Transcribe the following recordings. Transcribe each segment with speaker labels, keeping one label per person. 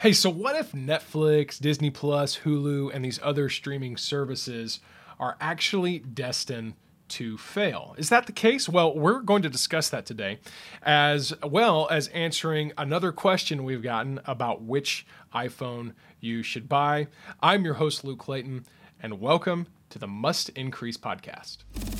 Speaker 1: Hey, so what if Netflix, Disney Plus, Hulu, and these other streaming services are actually destined to fail? Is that the case? Well, we're going to discuss that today, as well as answering another question we've gotten about which iPhone you should buy. I'm your host, Luke Clayton, and welcome to the Must Increase podcast.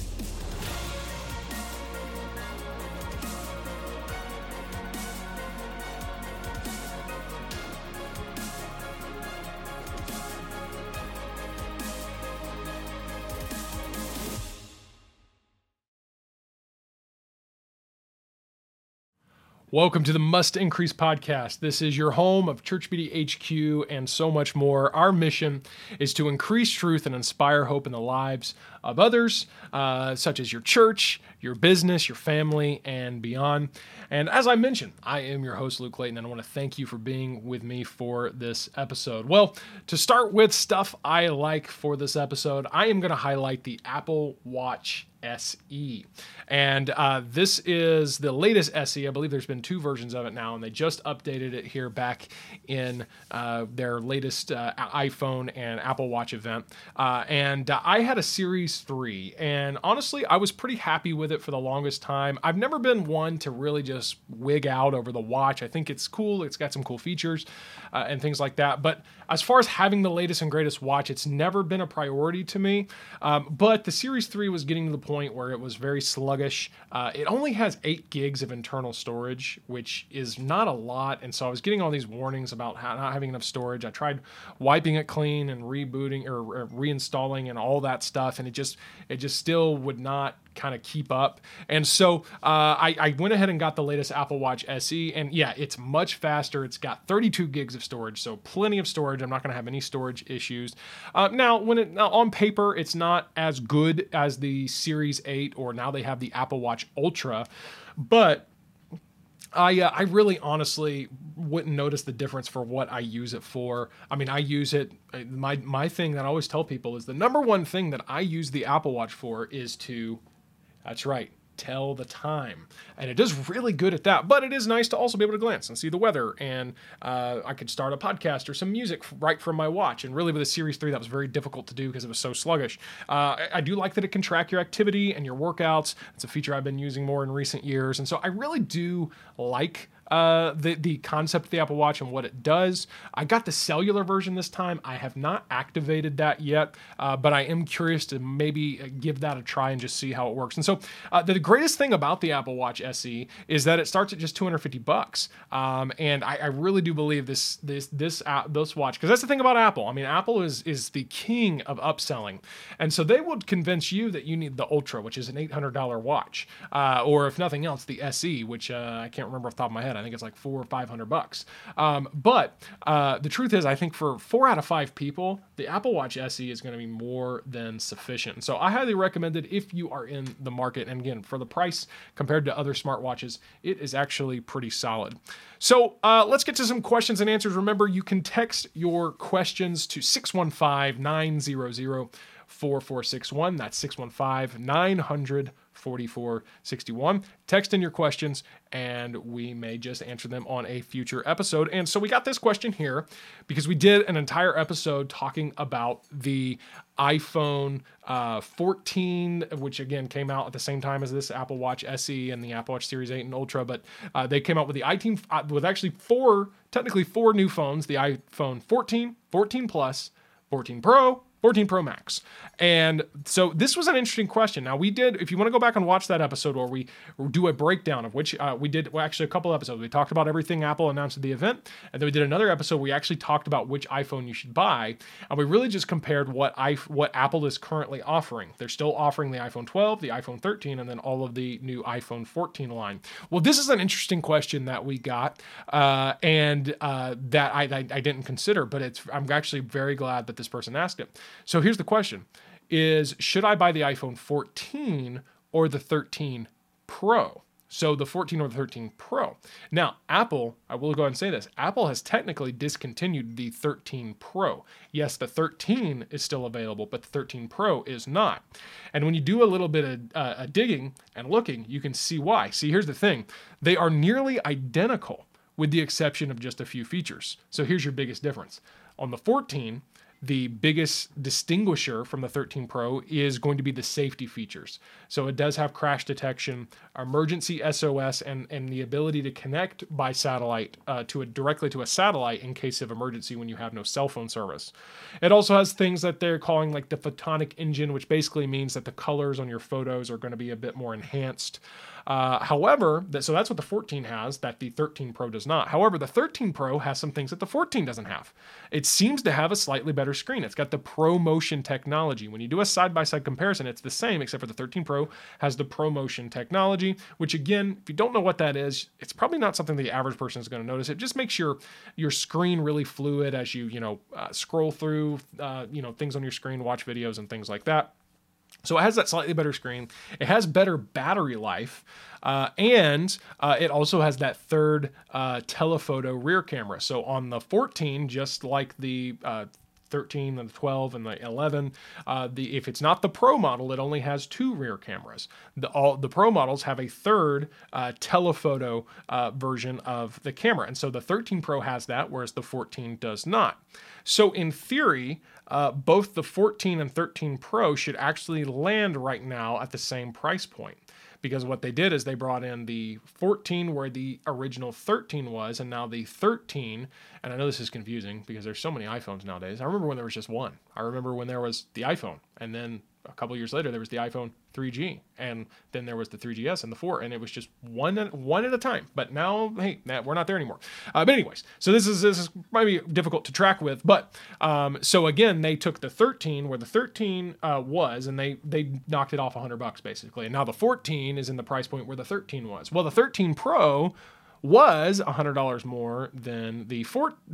Speaker 1: Welcome to the Must Increase podcast. This is your home of Church Media HQ and so much more. Our mission is to increase truth and inspire hope in the lives of others, such as your church, your business, your family, and beyond. And as I mentioned, I am your host, Luke Clayton, and I want to thank you for being with me for this episode. Well, to start with stuff I like for this episode, I am going to highlight the Apple Watch SE. And this is the latest SE. I believe there's been two versions of it now, and they just updated it here back in their latest iPhone and Apple Watch event. And I had a Series 3, and honestly, I was pretty happy with it for the longest time. I've never been one to really just wig out over the watch. I think it's cool. It's got some cool features and things like that. But as far as having the latest and greatest watch, it's never been a priority to me. But the Series 3 was getting to the point where it was very sluggish. It only has 8 gigs of internal storage, which is not a lot. And so I was getting all these warnings about not having enough storage. I tried wiping it clean and rebooting or reinstalling and all that stuff, and it just still would not kind of keep up. And so I went ahead and got the latest Apple Watch SE, and yeah, it's much faster. It's got 32 gigs of storage, so plenty of storage. I'm not going to have any storage issues. Now, on paper, it's not as good as the Series 8, or now they have the Apple Watch Ultra, but I really honestly wouldn't notice the difference for what I use it for. I mean, I use it, my thing that I always tell people is the number one thing that I use the Apple Watch for is to, that's right, tell the time. And it does really good at that, but it is nice to also be able to glance and see the weather. And I could start a podcast or some music right from my watch. And really with the Series 3, that was very difficult to do because it was so sluggish. I do like that it can track your activity and your workouts. It's a feature I've been using more in recent years. And so I really do like the concept of the Apple Watch and what it does. I got the cellular version this time. I have not activated that yet, but I am curious to maybe give that a try and just see how it works. And so the greatest thing about the Apple Watch SE is that it starts at just $250. And I really do believe this watch, because that's the thing about Apple. I mean, Apple is the king of upselling. And so they would convince you that you need the Ultra, which is an $800 watch, or if nothing else, the SE, which I can't remember off the top of my head. I think it's like $400 or $500. But the truth is, I think for 4 out of 5 people, the Apple Watch SE is going to be more than sufficient. So I highly recommend it if you are in the market. And again, for the price compared to other smartwatches, it is actually pretty solid. So let's get to some questions and answers. Remember, you can text your questions to 615-900-4461. That's 615-900-4461. Text in your questions and we may just answer them on a future episode. And so we got this question here because we did an entire episode talking about the iPhone 14, which again came out at the same time as this Apple Watch SE and the Apple Watch Series 8 and Ultra, but they came out with the iTunes with actually technically four new phones: the iPhone 14, 14 Plus, 14 Pro, 14 Pro Max. And so this was an interesting question. Now we did, if you want to go back and watch that episode where we do a breakdown of which we did, well, actually a couple episodes. We talked about everything Apple announced at the event. And then we did another episode where we actually talked about which iPhone you should buy. And we really just compared what Apple is currently offering. They're still offering the iPhone 12, the iPhone 13, and then all of the new iPhone 14 line. Well, this is an interesting question that we got and that I didn't consider, but I'm actually very glad that this person asked it. So here's the question: should I buy the iPhone 14 or the 13 Pro? So the 14 or the 13 Pro. Now, Apple, I will go ahead and say this, Apple has technically discontinued the 13 Pro. Yes, the 13 is still available, but the 13 Pro is not. And when you do a little bit of digging and looking, you can see why. See, here's the thing. They are nearly identical with the exception of just a few features. So here's your biggest difference. On the 14, the biggest distinguisher from the 13 Pro is going to be the safety features. So it does have crash detection, emergency SOS, and the ability to connect by satellite directly to a satellite in case of emergency when you have no cell phone service. It also has things that they're calling like the photonic engine, which basically means that the colors on your photos are going to be a bit more enhanced. However, so that's what the 14 has that the 13 Pro does not. However, the 13 Pro has some things that the 14 doesn't have. It seems to have a slightly better screen. It's got the ProMotion technology. When you do a side-by-side comparison, it's the same, except for the 13 Pro has the ProMotion technology, which again, if you don't know what that is, it's probably not something the average person is going to notice. It just makes your screen really fluid as you scroll through things on your screen, watch videos and things like that. So it has that slightly better screen. It has better battery life, and it also has that third telephoto rear camera. So on the 14, just like the 13 and the 12 and the 11, if it's not the Pro model, it only has 2 rear cameras. The Pro models have a third telephoto version of the camera, and so the 13 Pro has that, whereas the 14 does not. So in theory, both the 14 and 13 Pro should actually land right now at the same price point. Because what they did is they brought in the 14 where the original 13 was, and now the 13, and I know this is confusing because there's so many iPhones nowadays. I remember when there was just one. I remember when there was the iPhone, and then a couple years later there was the iPhone 3G, and then there was the 3GS and the 4, and it was just one at a time. But now, hey, we're not there anymore. But anyways, so this is might be difficult to track with, but so again, they took the 13 where the 13 was, and they knocked it off $100 basically, and now the 14 is in the price point where the 13 was. Well, the 13 Pro was $100 more than the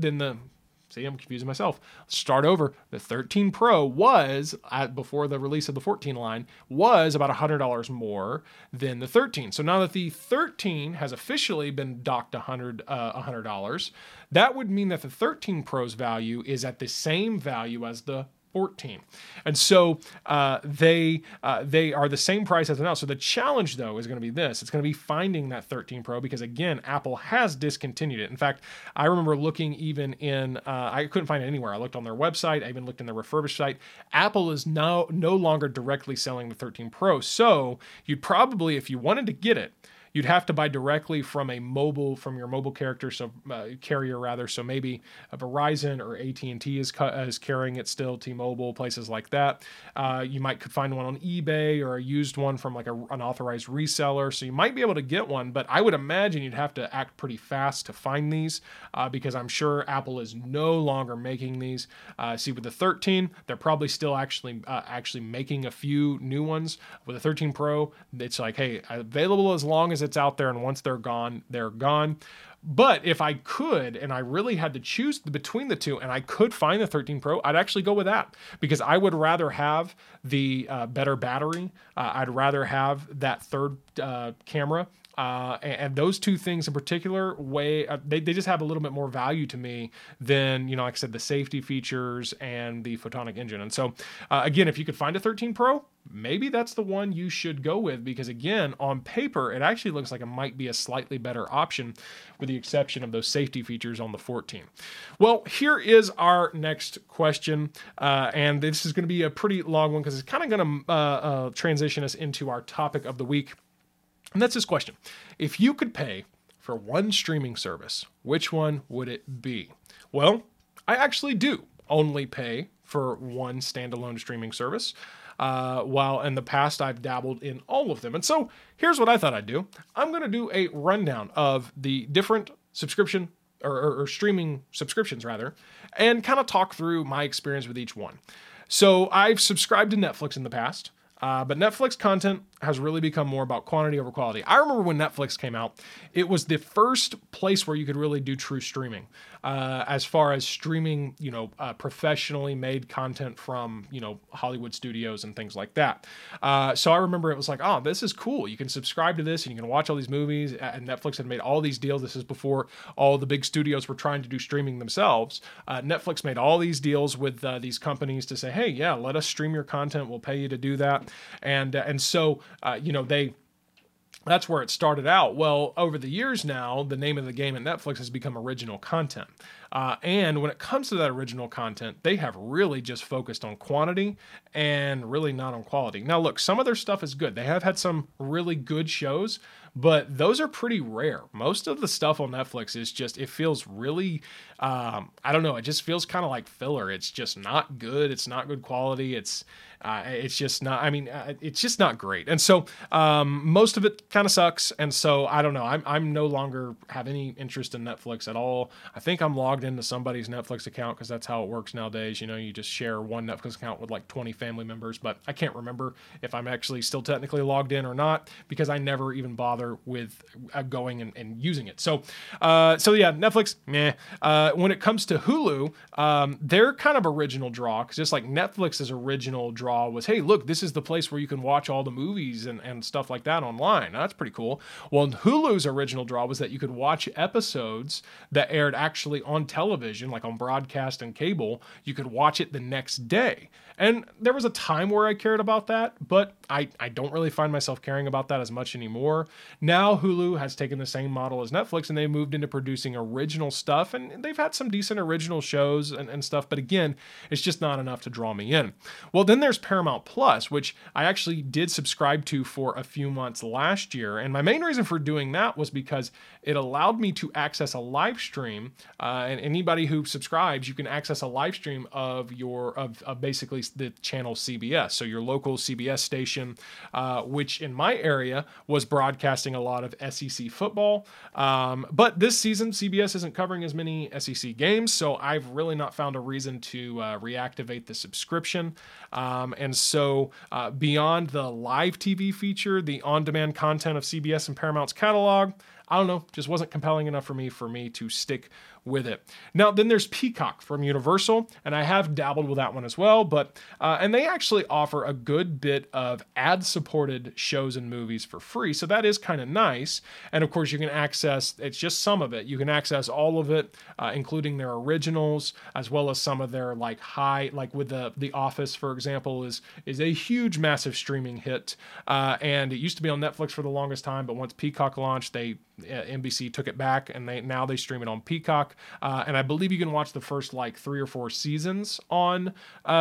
Speaker 1: See, I'm confusing myself. Start over. The 13 Pro was, before the release of the 14 line, was about $100 more than the 13. So now that the 13 has officially been docked $100, that would mean that the 13 Pro's value is at the same value as the 14. And so they are the same price as now. So the challenge, though, is going to be this. It's going to be finding that 13 Pro because, again, Apple has discontinued it. In fact, I remember looking even in, I couldn't find it anywhere. I looked on their website. I even looked in their refurbished site. Apple is now no longer directly selling the 13 Pro. So you'd probably, if you wanted to get it, you'd have to buy directly from your mobile carrier rather. So maybe a Verizon or AT&T is carrying it still, T-Mobile, places like that. You could find one on eBay or a used one from like an authorized reseller. So you might be able to get one, but I would imagine you'd have to act pretty fast to find these because I'm sure Apple is no longer making these. See, with the 13, they're probably still actually making a few new ones. With the 13 Pro, it's like, hey, available as long as it's out there, and once they're gone, they're gone. But if I could, and I really had to choose between the two, and I could find the 13 Pro, I'd actually go with that because I would rather have the better battery. I'd rather have that third camera. And those two things in particular, they just have a little bit more value to me than, like I said, the safety features and the photonic engine. And so, again, if you could find a 13 Pro, maybe that's the one you should go with because, again, on paper, it actually looks like it might be a slightly better option with the exception of those safety features on the 14. Well, here is our next question, and this is going to be a pretty long one because it's kind of going to transition us into our topic of the week. And that's this question. If you could pay for one streaming service, which one would it be? Well, I actually do only pay for one standalone streaming service, while in the past I've dabbled in all of them. And so here's what I thought I'd do. I'm going to do a rundown of the different subscription or streaming subscriptions rather, and kind of talk through my experience with each one. So I've subscribed to Netflix in the past. But Netflix content has really become more about quantity over quality. I remember when Netflix came out, it was the first place where you could really do true streaming. As far as streaming, professionally made content from, Hollywood studios and things like that. So I remember it was like, oh, this is cool. You can subscribe to this and you can watch all these movies. And Netflix had made all these deals. This is before all the big studios were trying to do streaming themselves. Netflix made all these deals with these companies to say, hey, yeah, let us stream your content. We'll pay you to do that. And so, That's where it started out. Well, over the years now, the name of the game at Netflix has become original content. And when it comes to that original content, they have really just focused on quantity and really not on quality. Now, look, some of their stuff is good. They have had some really good shows, but those are pretty rare. Most of the stuff on Netflix is just, it feels really, I don't know, it just feels kind of like filler. It's just not good. It's not good quality. It's just not, it's just not great. And so most of it kind of sucks. And so I don't know, I'm no longer have any interest in Netflix at all. I think I'm logged into somebody's Netflix account because that's how it works nowadays. You know, you just share one Netflix account with like 20 family members, but I can't remember if I'm actually still technically logged in or not because I never even bother with going and using it. So yeah, Netflix, meh. When it comes to Hulu, they're kind of original draw because just like Netflix's original draw was, hey, look, this is the place where you can watch all the movies and stuff like that online. Now, that's pretty cool. Well, Hulu's original draw was that you could watch episodes that aired actually on television, like on broadcast and cable. You could watch it the next day. And there was a time where I cared about that, but I don't really find myself caring about that as much anymore. Now Hulu has taken the same model as Netflix and they moved into producing original stuff, and they've had some decent original shows and stuff, but again, it's just not enough to draw me in. Well, then there's Paramount Plus, which I actually did subscribe to for a few months last year, and my main reason for doing that was because it allowed me to access a live stream, and anybody who subscribes, you can access a live stream of basically the channel CBS, so your local CBS station, which in my area was broadcasting a lot of SEC football. But this season, CBS isn't covering as many SEC games, so I've really not found a reason to reactivate the subscription. And so beyond the live TV feature, the on-demand content of CBS and Paramount's catalog, I don't know, just wasn't compelling enough for me to stick with it. Now, then there's Peacock from Universal, and I have dabbled with that one as well, but and they actually offer a good bit of ad-supported shows and movies for free, so that is kind of nice. And of course, you can access, it's just some of it, you can access all of it, including their originals, as well as some of their like with the Office, for example, is a huge, massive streaming hit, and it used to be on Netflix for the longest time, but once Peacock launched, NBC took it back, and now they stream it on Peacock, and I believe you can watch the first like 3 or 4 seasons of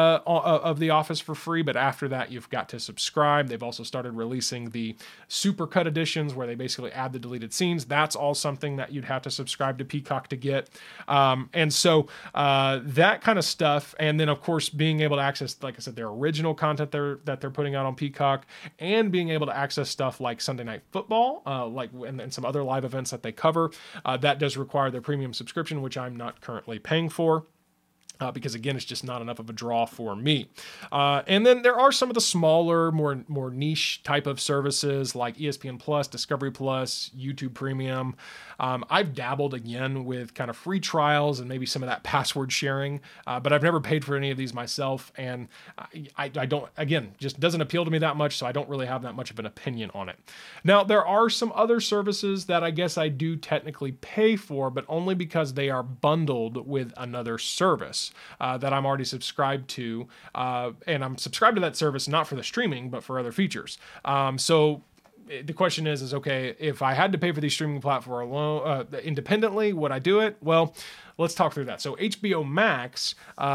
Speaker 1: The Office for free, but after that you've got to subscribe. They've also started releasing the supercut editions where they basically add the deleted scenes. That's all something that you'd have to subscribe to Peacock to get, and so that kind of stuff. And then of course being able to access, like I said, their original content that they're putting out on Peacock, and being able to access stuff like Sunday Night Football, and some other live events that they cover. That does require their premium subscription, which I'm not currently paying for. Because again, it's just not enough of a draw for me. And then there are some of the smaller, more niche type of services like ESPN Plus, Discovery Plus, YouTube Premium. I've dabbled again with kind of free trials and maybe some of that password sharing, but I've never paid for any of these myself, and I don't, again, just doesn't appeal to me that much, so I don't really have that much of an opinion on it. Now, there are some other services that I guess I do technically pay for, but only because they are bundled with another service that I'm already subscribed to, and I'm subscribed to that service not for the streaming, but for other features. So the question is okay, if I had to pay for these streaming platforms alone, independently, would I do it? Well, let's talk through that. So HBO Max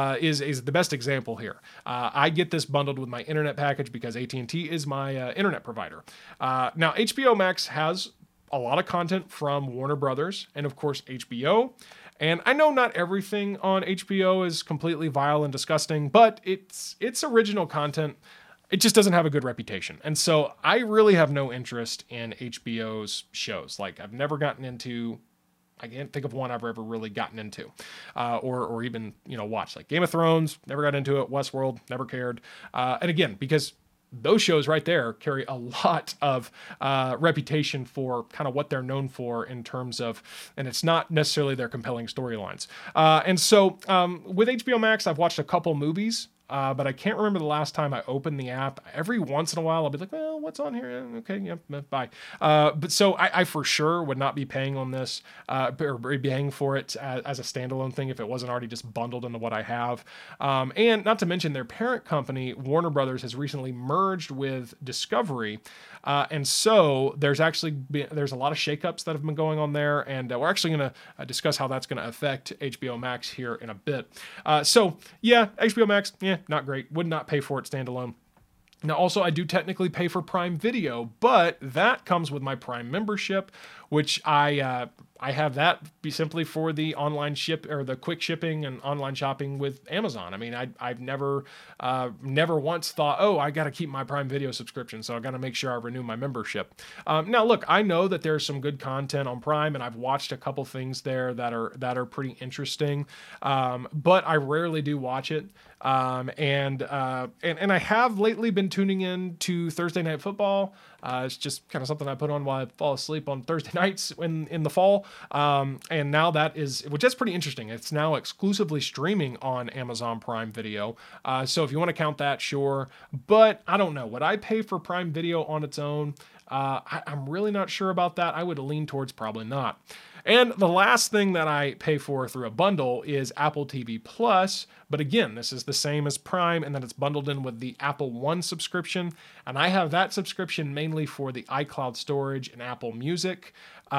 Speaker 1: is the best example here. I get this bundled with my internet package because AT&T is my internet provider. Now, HBO Max has a lot of content from Warner Brothers and, of course, HBO. And I know not everything on HBO is completely vile and disgusting, but it's original content. It just doesn't have a good reputation. And so I really have no interest in HBO's shows. Like, I've never gotten into, I can't think of one I've ever really gotten into, or even, watched. Like Game of Thrones, never got into it. Westworld, never cared. And again, because those shows right there carry a lot of reputation for kind of what they're known for in terms of, and it's not necessarily their compelling storylines. And so with HBO Max, I've watched a couple movies but I can't remember the last time I opened the app. Every once in a while, I'll be like, well, what's on here? Okay, yeah, bye. But so I for sure would not be paying on this, or paying for it as a standalone thing if it wasn't already just bundled into what I have. And not to mention their parent company, Warner Brothers, has recently merged with Discovery. And so there's a lot of shakeups that have been going on there, and we're actually going to discuss how that's going to affect HBO Max here in a bit. So yeah, HBO Max, not great. Would not pay for it standalone. Now, also, I do technically pay for Prime Video, but that comes with my Prime membership, which I have that be simply for the online ship or the quick shipping and online shopping with Amazon. I mean, I've never once thought, oh, I got to keep my Prime Video subscription, so I got to make sure I renew my membership. Now, look, I know that there's some good content on Prime, and I've watched a couple things there that are pretty interesting, but I rarely do watch it. And I have lately been tuning in to Thursday Night Football. It's just kind of something I put on while I fall asleep on Thursday nights in the fall. And now which is pretty interesting. It's now exclusively streaming on Amazon Prime Video. So if you want to count that, sure. But I don't know. Would I pay for Prime Video on its own? I'm really not sure about that. I would lean towards probably not. And the last thing that I pay for through a bundle is Apple TV Plus. But again, this is the same as Prime, and then it's bundled in with the Apple One subscription. And I have that subscription mainly for the iCloud storage and Apple Music.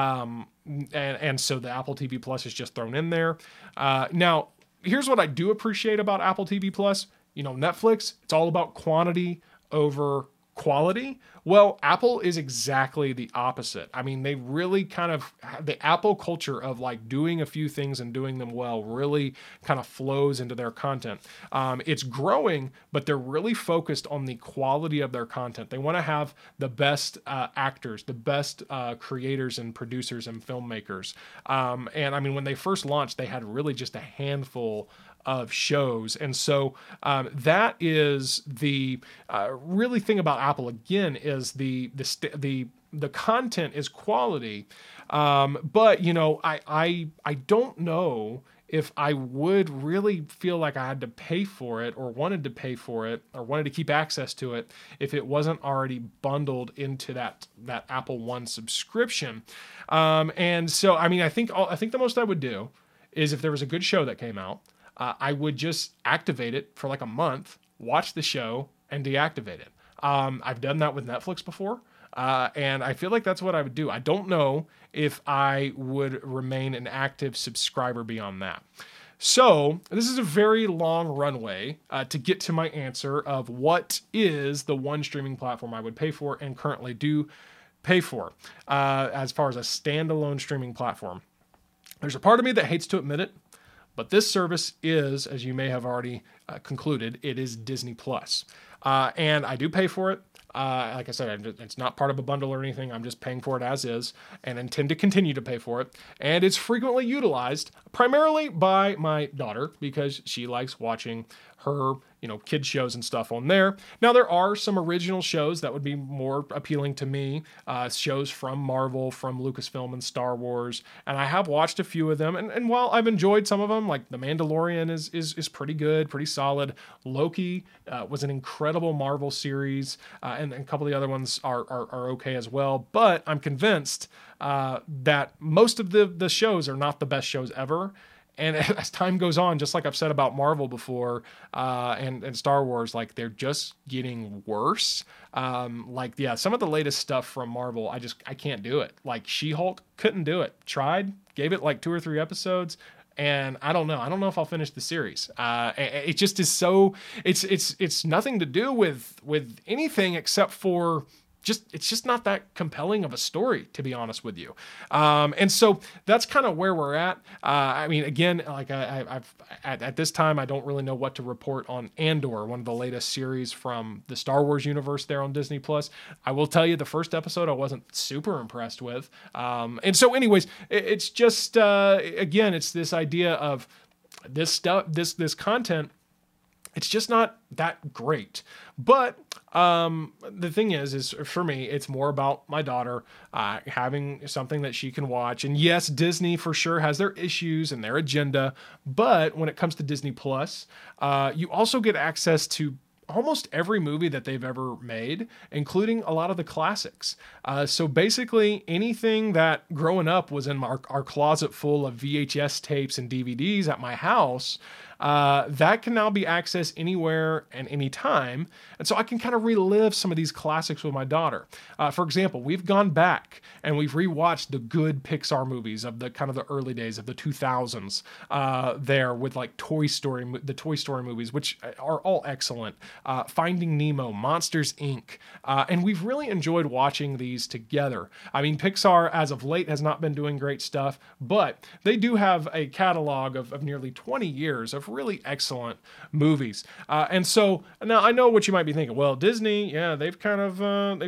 Speaker 1: And so the Apple TV Plus is just thrown in there. Now, here's what I do appreciate about Apple TV Plus. Netflix, it's all about quantity over quality. Well, Apple is exactly the opposite. I mean, they really the Apple culture of like doing a few things and doing them well really kind of flows into their content. It's growing, but they're really focused on the quality of their content. They want to have the best actors, the best creators and producers and filmmakers. And I mean, when they first launched, they had really just a handful of shows. And so that is the really thing about Apple, again, is the content is quality. But, I don't know if I would really feel like I had to pay for it or wanted to pay for it or wanted to keep access to it if it wasn't already bundled into that Apple One subscription. And so, I mean, I think the most I would do is if there was a good show that came out, I would just activate it for like a month, watch the show, and deactivate it. I've done that with Netflix before, and I feel like that's what I would do. I don't know if I would remain an active subscriber beyond that. So this is a very long runway to get to my answer of what is the one streaming platform I would pay for and currently do pay for as far as a standalone streaming platform. There's a part of me that hates to admit it, but this service is, as you may have already concluded, it is Disney Plus. And I do pay for it. Like I said, it's not part of a bundle or anything. I'm just paying for it as is and intend to continue to pay for it. And it's frequently utilized primarily by my daughter because she likes watching her, kid shows and stuff on there. Now, there are some original shows that would be more appealing to me, shows from Marvel, from Lucasfilm and Star Wars, and I have watched a few of them. And while I've enjoyed some of them, like The Mandalorian is pretty good, pretty solid. Loki was an incredible Marvel series, and a couple of the other ones are okay as well. But I'm convinced that most of the shows are not the best shows ever. And as time goes on, just like I've said about Marvel before, and Star Wars, like they're just getting worse. Some of the latest stuff from Marvel, I can't do it. Like She-Hulk, couldn't do it. Tried, gave it like 2 or 3 episodes, and I don't know if I'll finish the series. It just is so. It's nothing to do with anything except for. It's just not that compelling of a story, to be honest with you. And so that's kind of where we're at. I mean, again, like I've at this time, I don't really know what to report on Andor, one of the latest series from the Star Wars universe there on Disney Plus. I will tell you the first episode I wasn't super impressed with. And so anyways, it's just, again, it's this idea of this stuff, this content it's just not that great. But the thing is for me, it's more about my daughter having something that she can watch. And yes, Disney for sure has their issues and their agenda. But when it comes to Disney Plus, you also get access to almost every movie that they've ever made, including a lot of the classics. So basically anything that growing up was in our closet full of VHS tapes and DVDs at my house, that can now be accessed anywhere and anytime. And so I can kind of relive some of these classics with my daughter. For example, we've gone back and we've rewatched the good Pixar movies of the kind of the early days of the 2000s there with like the Toy Story movies, which are all excellent. Finding Nemo, Monsters, Inc. And we've really enjoyed watching these together. I mean, Pixar as of late has not been doing great stuff, but they do have a catalog of nearly 20 years of really excellent movies. And so now I know what you might be thinking. Well, Disney, yeah, they've kind of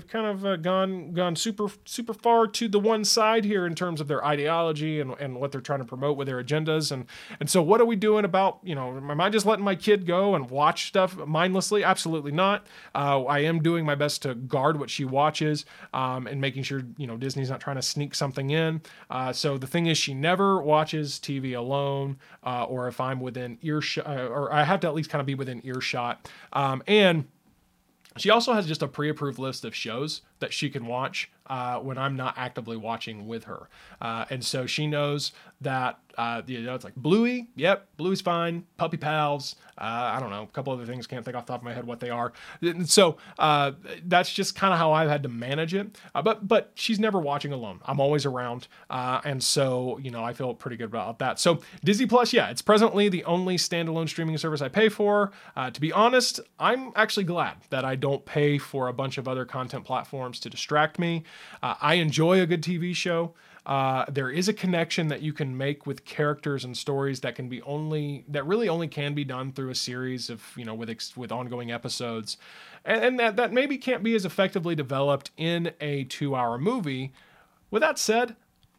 Speaker 1: gone super far to the one side here in terms of their ideology and what they're trying to promote with their agendas. And so what are we doing about, am I just letting my kid go and watch stuff mindlessly? Absolutely not. I am doing my best to guard what she watches and making sure, Disney's not trying to sneak something in. So the thing is, she never watches TV alone, or if I'm within earshot, or I have to at least kind of be within earshot. And she also has just a pre-approved list of shows that she can watch when I'm not actively watching with her. And so she knows that, it's like Bluey. Yep, Bluey's fine. Puppy Pals. I don't know, a couple other things. Can't think off the top of my head what they are. And so that's just kind of how I've had to manage it. But she's never watching alone. I'm always around. And so, I feel pretty good about that. So Disney Plus, yeah, it's presently the only standalone streaming service I pay for. To be honest, I'm actually glad that I don't pay for a bunch of other content platforms to distract me. I enjoy a good TV show. There is a connection that you can make with characters and stories that really only can be done through a series of, with ongoing episodes. And that maybe can't be as effectively developed in a 2-hour movie. With that said,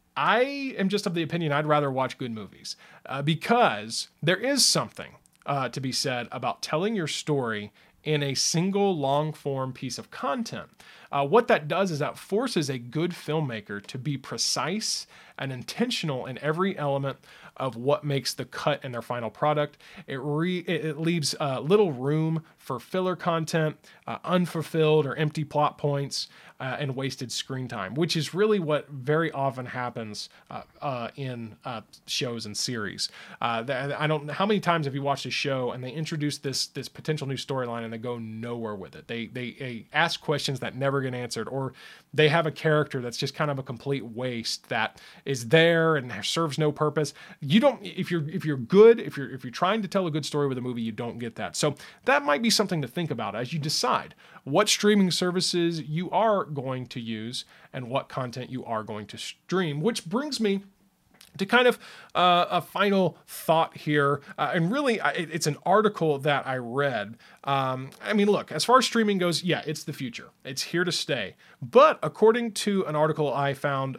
Speaker 1: I am just of the opinion I'd rather watch good movies because there is something to be said about telling your story in a single long form piece of content. What that does is that forces a good filmmaker to be precise and intentional in every element of what makes the cut in their final product. It leaves little room for filler content, unfulfilled or empty plot points, and wasted screen time, which is really what very often happens in shows and series. I don't know how many times have you watched a show and they introduce this potential new storyline and they go nowhere with it. They ask questions that never get answered, or they have a character that's just kind of a complete waste that is there and serves no purpose. You don't, if you're trying to tell a good story with a movie, you don't get that. So that might be something to think about as you decide what streaming services you are going to use and what content you are going to stream, which brings me to kind of a final thought here. And really, it's an article that I read. Look, as far as streaming goes, yeah, it's the future. It's here to stay. But according to an article I found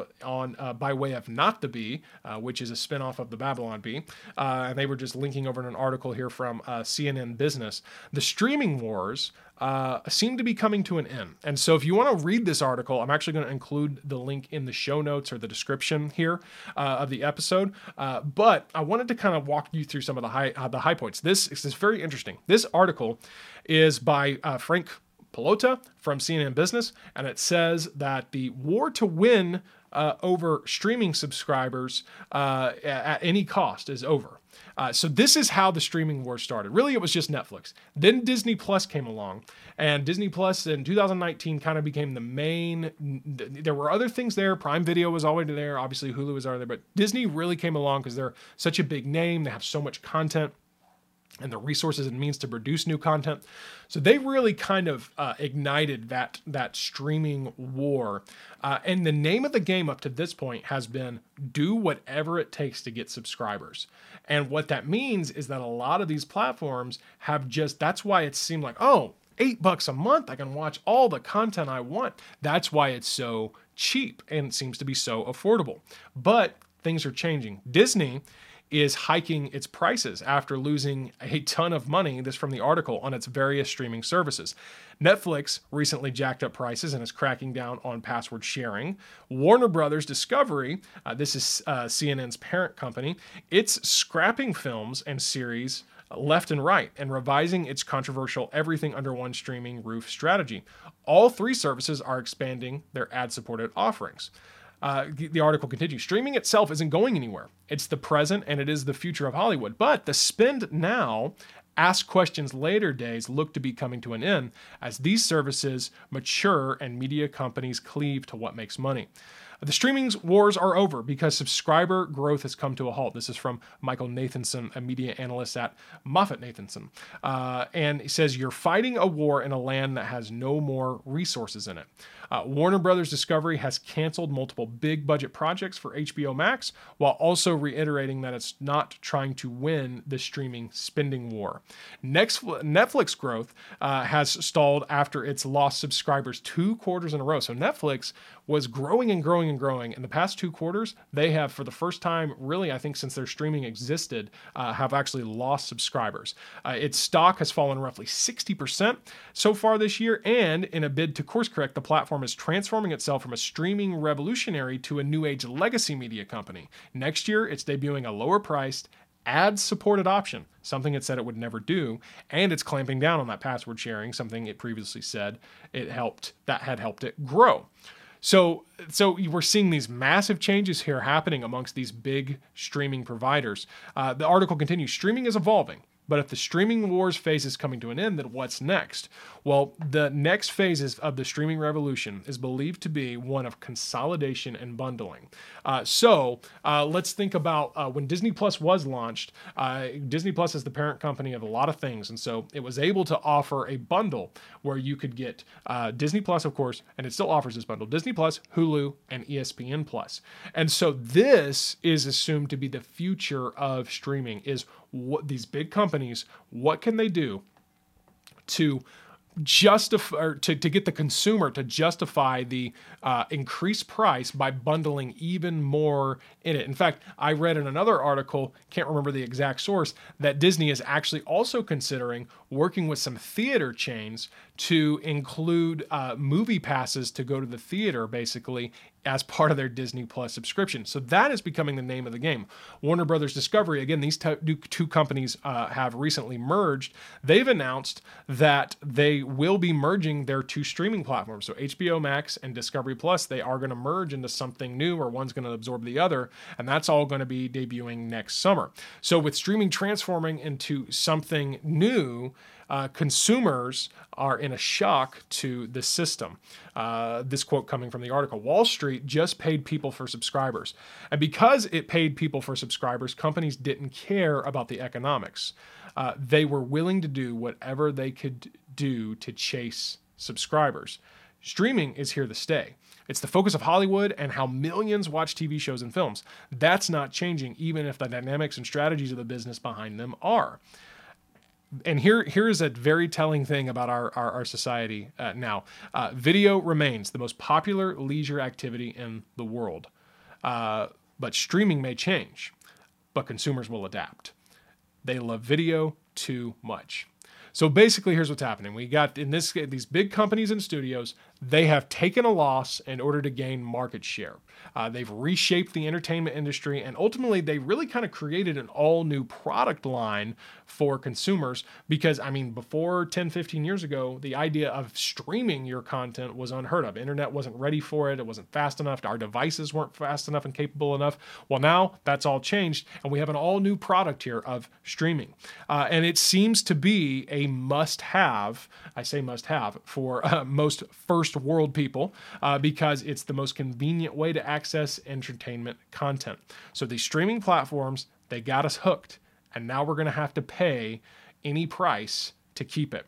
Speaker 1: on by way of Not the Bee, which is a spinoff of the Babylon Bee, and they were just linking over an article here from CNN Business, the streaming wars seem to be coming to an end. And so if you want to read this article, I'm actually going to include the link in the show notes or the description here of the episode. But I wanted to kind of walk you through some of the high points. This is very interesting. This article is by Frank Pallotta from CNN Business, and it says that the war to win over streaming subscribers at any cost is over. So this is how the streaming war started. Really, it was just Netflix. Then Disney Plus came along, and Disney Plus in 2019 kind of became the main. There were other things there. Prime Video was already there. Obviously, Hulu was already there, but Disney really came along because they're such a big name. They have so much content and the resources and means to produce new content. So they really kind of ignited that streaming war. And the name of the game up to this point has been do whatever it takes to get subscribers. And what that means is that a lot of these platforms have that's why it seemed like, oh, $8 a month, I can watch all the content I want. That's why it's so cheap and seems to be so affordable. But things are changing. Disney is hiking its prices after losing a ton of money, this from the article, on its various streaming services. Netflix recently jacked up prices and is cracking down on password sharing. Warner Brothers Discovery, this is CNN's parent company, it's scrapping films and series left and right and revising its controversial everything under one streaming roof strategy. All three services are expanding their ad-supported offerings. The article continues, streaming itself isn't going anywhere. It's the present and it is the future of Hollywood. But the spend now, ask questions later days look to be coming to an end as these services mature and media companies cleave to what makes money. The streaming wars are over because subscriber growth has come to a halt. This is from Michael Nathanson, a media analyst at MoffettNathanson. And he says, you're fighting a war in a land that has no more resources in it. Warner Brothers Discovery has canceled multiple big budget projects for HBO Max, while also reiterating that it's not trying to win the streaming spending war. Netflix growth has stalled after it's lost subscribers 2 quarters in a row. So Netflix was growing and growing and growing. In the past 2 quarters, they have, for the first time, really, I think since their streaming existed, have actually lost subscribers. Its stock has fallen roughly 60% so far this year, and in a bid to course correct, the platform is transforming itself from a streaming revolutionary to a new age legacy media company. Next year, it's debuting a lower priced, ad-supported option, something it said it would never do, and it's clamping down on that password sharing, something it previously said that had helped it grow. So we're seeing these massive changes here happening amongst these big streaming providers. The article continues, streaming is evolving. But if the streaming wars phase is coming to an end, then what's next? Well, the next phases of the streaming revolution is believed to be one of consolidation and bundling. So let's think about when Disney Plus was launched. Disney Plus is the parent company of a lot of things. And so it was able to offer a bundle where you could get Disney Plus, of course, and it still offers this bundle, Disney Plus, Hulu, and ESPN Plus. And so this is assumed to be the future of streaming, is what these big companies, what can they do to justify, or to get the consumer to justify the increased price by bundling even more in it. In fact, I read in another article, can't remember the exact source, that Disney is actually also considering working with some theater chains to include movie passes to go to the theater, basically, as part of their Disney Plus subscription. So that is becoming the name of the game. Warner Brothers Discovery, again, these two companies have recently merged. They've announced that they will be merging their 2 streaming platforms. So HBO Max and Discovery Plus, they are going to merge into something new, or one's going to absorb the other, and that's all going to be debuting next summer. So with streaming transforming into something new, consumers are in a shock to the system. This quote coming from the article, Wall Street just paid people for subscribers. And because it paid people for subscribers, companies didn't care about the economics. They were willing to do whatever they could do to chase subscribers. Streaming is here to stay. It's the focus of Hollywood and how millions watch TV shows and films. That's not changing, even if the dynamics and strategies of the business behind them are. And here is a very telling thing about our society now. Video remains the most popular leisure activity in the world. But streaming may change, but consumers will adapt. They love video too much. So basically, here's what's happening. We got, in this, these big companies and studios, they have taken a loss in order to gain market share. They've reshaped the entertainment industry, and ultimately they really kind of created an all new product line for consumers because, I mean, before 10, 15 years ago, the idea of streaming your content was unheard of. Internet wasn't ready for it. It wasn't fast enough. Our devices weren't fast enough and capable enough. Well, now that's all changed, and we have an all new product here of streaming. And it seems to be a must-have, I say must-have, for most first world people because it's the most convenient way to access entertainment content. So these streaming platforms, they got us hooked, and now we're going to have to pay any price to keep it.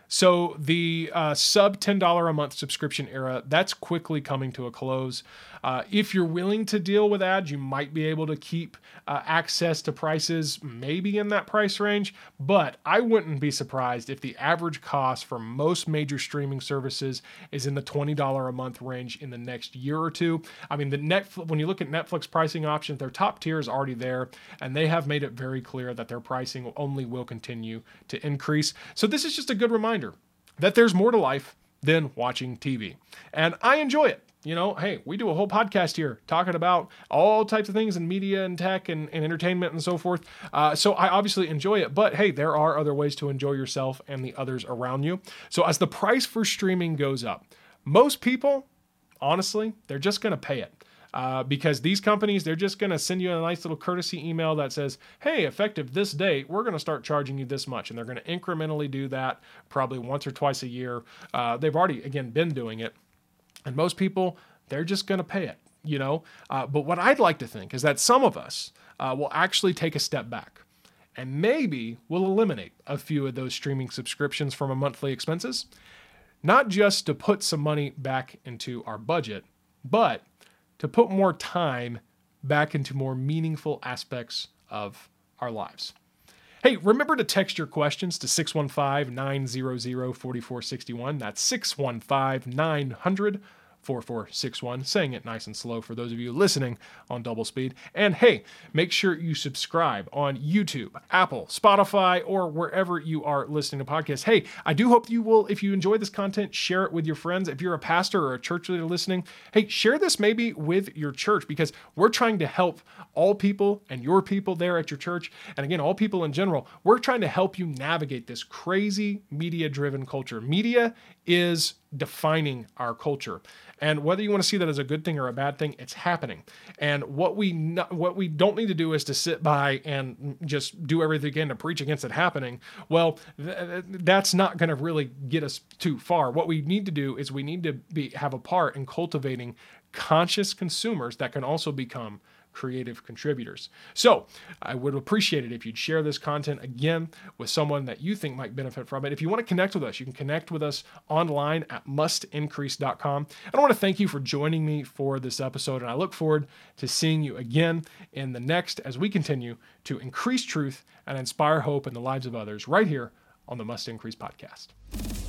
Speaker 1: So the sub $10 a month subscription era, that's quickly coming to a close. If you're willing to deal with ads, you might be able to keep access to prices maybe in that price range, but I wouldn't be surprised if the average cost for most major streaming services is in the $20 a month range in the next year or two. I mean, when you look at Netflix pricing options, their top tier is already there, and they have made it very clear that their pricing only will continue to increase. So this is just a good reminder that there's more to life than watching TV. And I enjoy it. Hey, we do a whole podcast here talking about all types of things in media and tech and entertainment and so forth. So I obviously enjoy it, but hey, there are other ways to enjoy yourself and the others around you. So as the price for streaming goes up, most people, honestly, they're just going to pay it. Because these companies, they're just going to send you a nice little courtesy email that says, hey, effective this date, we're going to start charging you this much. And they're going to incrementally do that probably once or twice a year. They've already, again, been doing it. And most people, they're just going to pay it, But what I'd like to think is that some of us will actually take a step back. And maybe we'll eliminate a few of those streaming subscriptions from our monthly expenses. Not just to put some money back into our budget, but to put more time back into more meaningful aspects of our lives. Hey, remember to text your questions to 615-900-4461. That's 615-900-4461. 4461, saying it nice and slow for those of you listening on double speed. And hey, make sure you subscribe on YouTube, Apple, Spotify, or wherever you are listening to podcasts. Hey, I do hope you will, if you enjoy this content, share it with your friends. If you're a pastor or a church leader listening, hey, share this maybe with your church, because we're trying to help all people and your people there at your church. And again, all people in general, we're trying to help you navigate this crazy media-driven culture. Media is defining our culture. And whether you want to see that as a good thing or a bad thing, it's happening. And what we don't need to do is to sit by and just do everything again to preach against it happening. Well, that's not going to really get us too far. What we need to do is we need to have a part in cultivating conscious consumers that can also become creative contributors. So I would appreciate it if you'd share this content again with someone that you think might benefit from it. If you want to connect with us, you can connect with us online at mustincrease.com. And I want to thank you for joining me for this episode, and I look forward to seeing you again in the next as we continue to increase truth and inspire hope in the lives of others right here on the Must Increase podcast.